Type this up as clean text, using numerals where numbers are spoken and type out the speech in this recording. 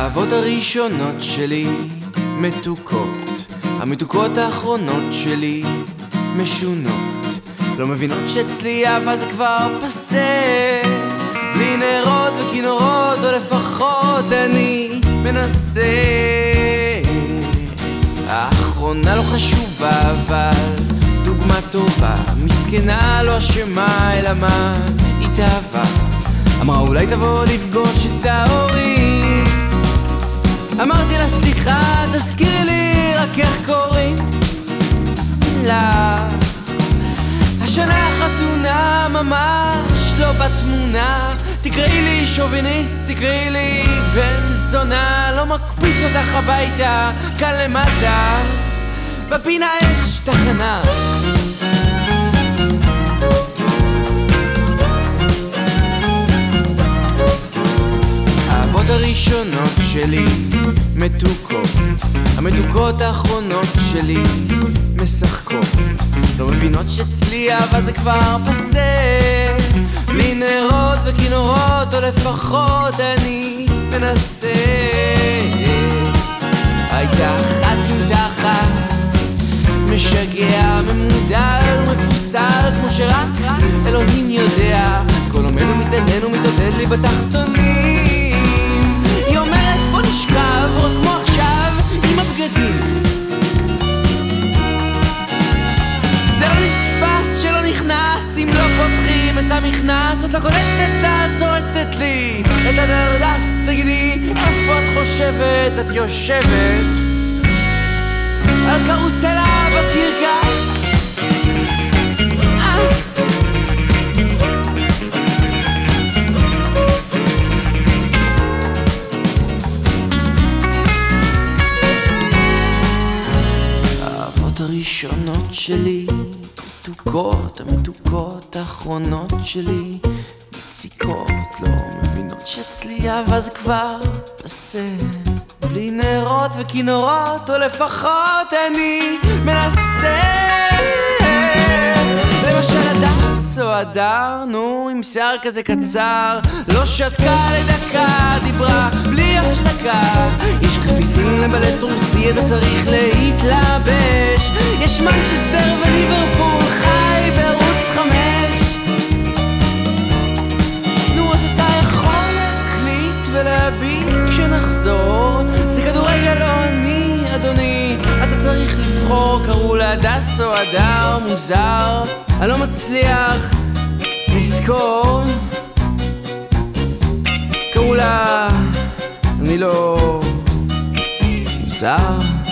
האהבות הראשונות שלי מתוקות, המתוקות האחרונות שלי משונות. לא מבינות שאצלי אהבה זה כבר פסה, בלי נרות וכינורות, או לפחות אני מנסה. האחרונה לא חשובה, אבל דוגמה טובה, מסכנה לא אשמה, אלא מה התאהבה. אמרה אולי תבוא לפגוש את ההורים, אמרתי לה סליחה תזכירי לי רק איך קוראים לך. השנה חתונה ממש לא בתמונה, תקראי לי שוביניסט, תקראי לי בן זונה. לא מקפיץ אותך הביתה, כאן למטה בפינה יש תחנה. האהבות הראשונות שלי מתוקות, המתוקות האחרונות שלי משחקות. לא מבינות שאצלי אהבה זה כבר פסה, בלי נרות וכינורות, או לפחות אני מנסה. הייתה אחת עם תחת, משגע, ממודל ומפוסל, כמו שרק אלוהים יודע. כל עומד ומתעניין ומתעודד לי בתחתונים. היא אומרת בוא נשכב, רק כמו עכשיו עם הבגדים. זה לא נתפס שלא נכנס אם לא פותחים את המכנס. את לא קולטת, את זורקת לי את הדרדס. תגידי איפה את חושבת את יושבת על קרוסלה בקרקס? האהבות הראשונות שלי מתוקות, המתוקות האחרונות שלי מציקות. לא מבינות שאצלי אהבה זה כבר פסה, בלי נרות וכינורות, או לפחות אני מנסה. למשל הדס או הדר, נו עם שיער כזה קצר, לא שתקה לדקה, דיברה בלי הפסקה. יש כרטיסים לבלט רוסי, אתה צריך להתלבש. יש מנצ'סטר וליברפול, חי בערוץ 5. נו אז אתה יכול להקליט ולהביט כשנחזור. זה כדורגל לא אני אדוני, אתה צריך לבחור. קראו לה הדס או הדר, מוזר, אני לא מצליח לזכור. קראו לה, אני לא מוזר.